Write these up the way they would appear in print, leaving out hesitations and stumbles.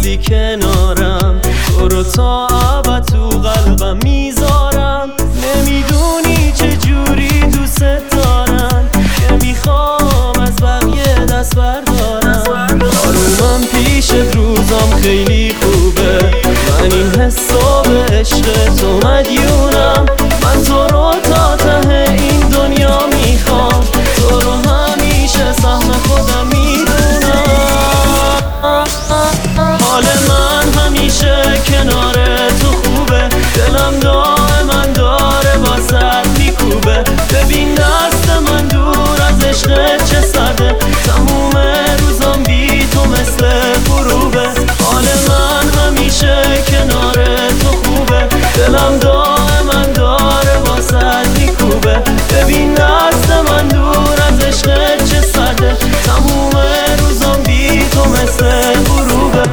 وقتی کنارم، تو رو تا ابد تو قلبم میذارم. نمیدونی چه جوری دوست دارم که میخوام از بقیه دست بردارم. آرومم پیش روزام خیلی خوبه، من این حسا به عشق تو مدیونم. من تو رو تا ته این دنیا میخوام، تو رو همیشه سهم خودم میدونم. حال من همیشه کنار تو خوبه، دلم دائما داره واسط میکوبه. ببین دست من دور از عشق چه سرده، تموم روزام بی تو مثل غروبه. حال من همیشه کنار تو خوبه، دلم دائما داره واسط میکوبه. ببین دست من دور از عشق چه سرده، تموم روزام بی تو مثل غروبه.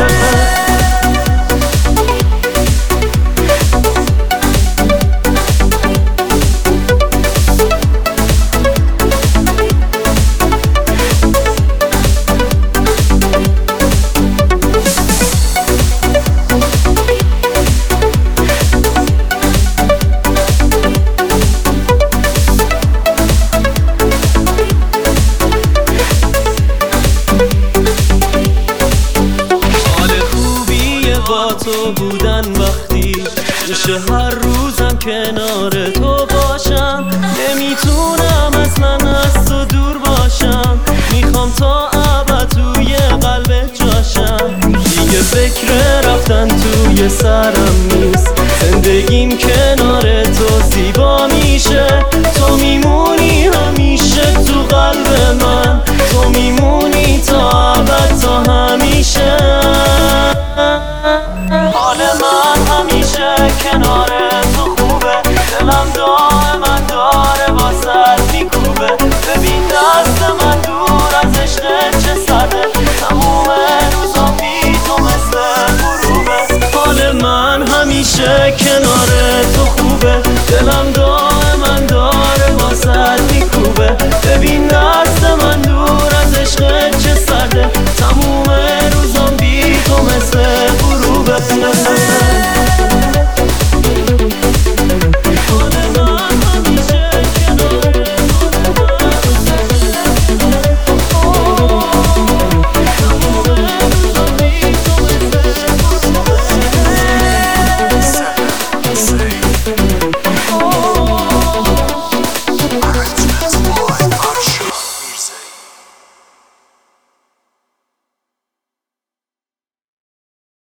با تو بودن وقتی میشه هر روزم کنار تو باشم. نمیتونم اصلا از تو دور باشم، میخوام تا ابد توی قلبت جاشم. دیگه فکر رفتن توی سرم نیست، زندگیم کنار تو زیبا میشه.